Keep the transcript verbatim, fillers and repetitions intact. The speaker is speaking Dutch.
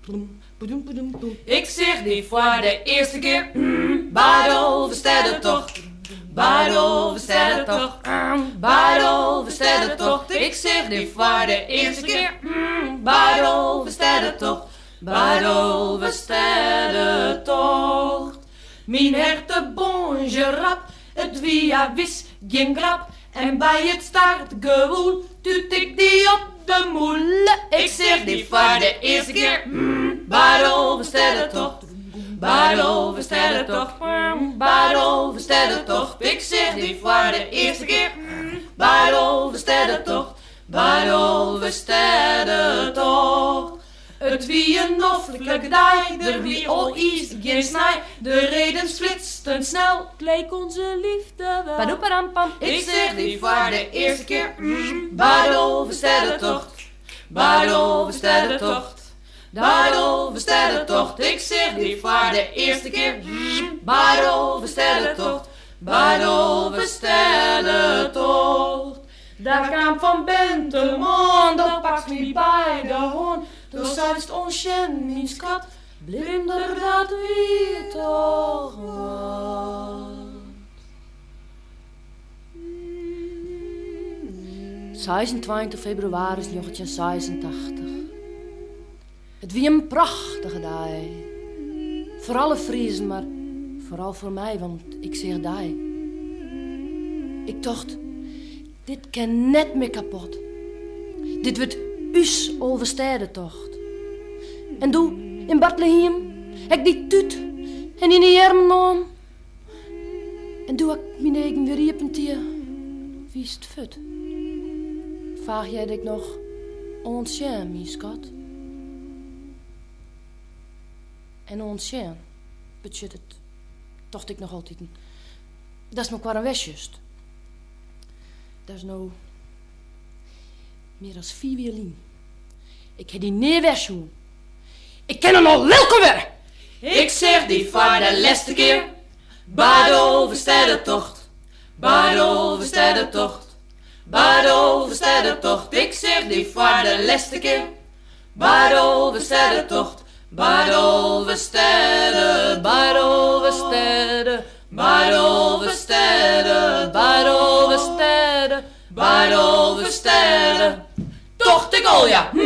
Ik zeg die voor de eerste keer. Baden-Over-Sterrentocht. Baden-Over-Sterrentocht. Baden-Over-Sterrentocht. Ik zeg die voor de eerste keer. Baden-Over-Sterrentocht. Baden-Over-Sterrentocht. Mijn herte bonje rap, het via wis geen grap. En bij het startgewoel tuut ik die op de moele. Ik zeg die voor de eerste keer. Baden-Over-Sterrentocht. Baden-Over-Sterrentocht. Baden-Over-Sterrentocht. Ik zeg die voor de eerste keer. Baden-Over-Sterrentocht. Baden-Over-Sterrentocht. Het wie een noffelijke dag, er wie al is geen snij. De reden flitsten snel, het leek onze liefde wel. Padoeparampam. Ik zeg die voor de eerste keer. Baden-Over-Sterrentocht. Baden-Over-Sterrentocht. Baden-Over-Sterrentocht. Ik zeg die voor de eerste keer. Baden-Over-Sterrentocht. Baden-Over-Sterrentocht. Daar kwam van Bentemon, dat pakt me bij de hoorn. Toen zuist ons Jen, mijn schat, blinder dat wie toch wat. zesentwintig februari negentien zesentachtig. Het wie een prachtige dag. Voor alle Friesen, maar vooral voor mij, want ik zeg die. Ik dacht, dit kan net meer kapot. Dit wordt us Over-Sterrentocht. En doe, in Bethlehem, heb die tuut en in die armen om. En doe ik mijn eigen weer riepentier. Wie is het fut? Vraag jij dit nog ontzettend, mijn schat? En ontzettend, budget het, dacht ik nog altijd. Dat is me qua een westjust. Dat is nou meer dan vier wielien. Ik heb die neerwesjoen. Ik ken hem al welke weer. Ik zeg die voor de laatste keer. Baden-Over-Sterrentocht. Baden-Over-Sterrentocht. Baden-Over-Sterrentocht. Ik zeg die voor de laatste keer. Baden-Over-Sterrentocht. Baden-Over-Sterren. Baden-Over-Sterren. Baden-Over-Sterren. Baden-Over-Sterren. Baden-Over-Sterren. Tocht ik al ja.